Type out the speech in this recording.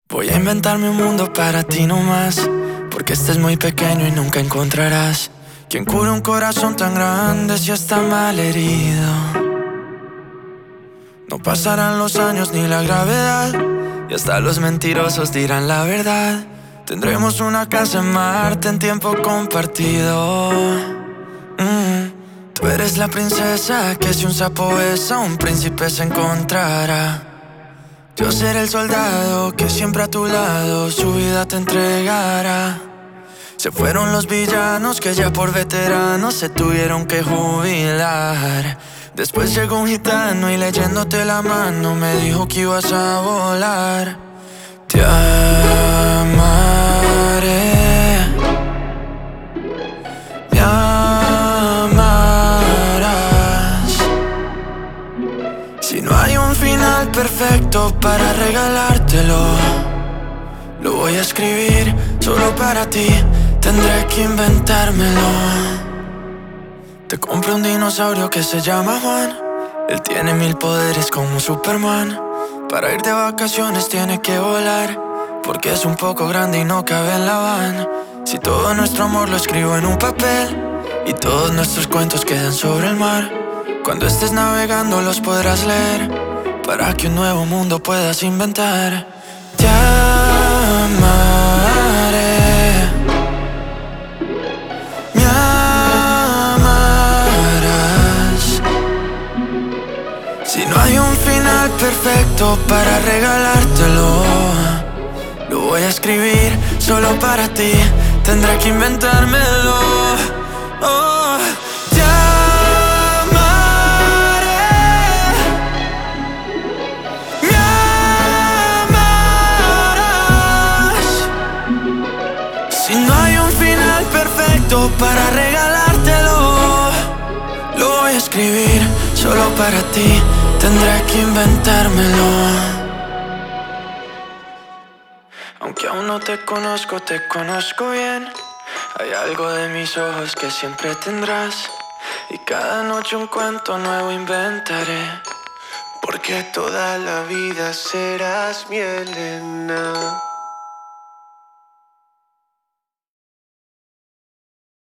Voy a inventarme un mundo para ti nomás, porque este es muy pequeño y nunca encontrarás quien cure un corazón tan grande si está mal herido. No pasarán los años ni la gravedad, y hasta los mentirosos dirán la verdad. Tendremos una casa en Marte en tiempo compartido. Tú eres la princesa que si un sapo besa, un príncipe se encontrará. Yo seré el soldado que siempre a tu lado su vida te entregará. Se fueron los villanos que ya por veteranos se tuvieron que jubilar. Después llegó un gitano y leyéndote la mano me dijo que ibas a volar. Te amaré, me amarás. Si no hay un final perfecto para regalártelo, lo voy a escribir solo para ti, tendré que inventármelo. Te compré un dinosaurio que se llama Juan. Él tiene 1000 poderes como Superman. Para ir de vacaciones tiene que volar, porque es un poco grande y no cabe en la van. Si todo nuestro amor lo escribo en un papel y todos nuestros cuentos quedan sobre el mar, cuando estés navegando los podrás leer, para que un nuevo mundo puedas inventar. Te amaré, me amarás. Si no hay un final perfecto para regalártelo, lo voy a escribir solo para ti, tendré que inventármelo. Oh, te amaré, me amarás. Si no hay un final perfecto para regalártelo, lo voy a escribir solo para ti, tendré que inventármelo. Aunque aún no te conozco bien. Hay algo de mis ojos que siempre tendrás, y cada noche un cuento nuevo inventaré. Porque toda la vida serás mi Elena.